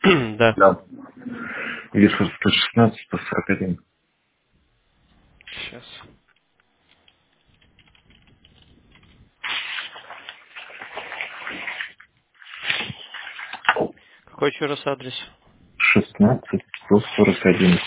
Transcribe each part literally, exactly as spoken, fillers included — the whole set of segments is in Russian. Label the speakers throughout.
Speaker 1: Да.
Speaker 2: Да. Весов сто шестнадцать, сто сорок один.
Speaker 1: Сейчас. Какой еще раз адрес?
Speaker 2: шестнадцать, сто сорок один.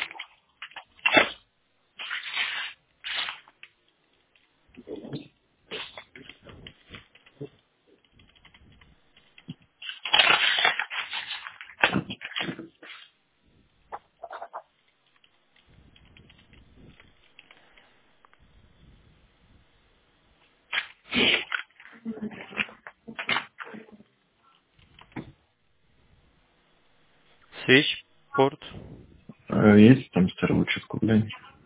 Speaker 1: Свечпорт.
Speaker 2: Э, Есть там старый участок гуляния?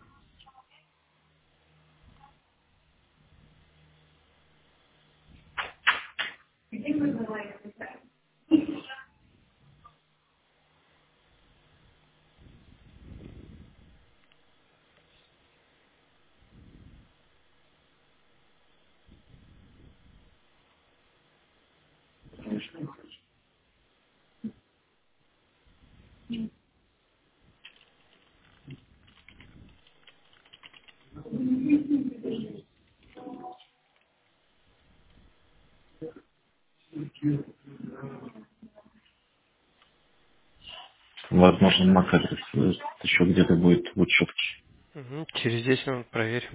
Speaker 2: Возможно, MAC-адрес э, еще где-то будет в учетке.
Speaker 1: Угу. Через десять минут проверь.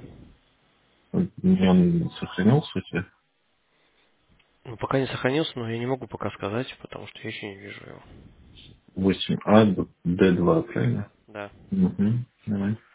Speaker 2: Он сохранился у тебя?
Speaker 1: Ну, пока не сохранился, но я не могу пока сказать, потому что я еще не вижу его.
Speaker 2: восемь а, Д два, правильно?
Speaker 1: Да. Да.
Speaker 2: Угу. Давай.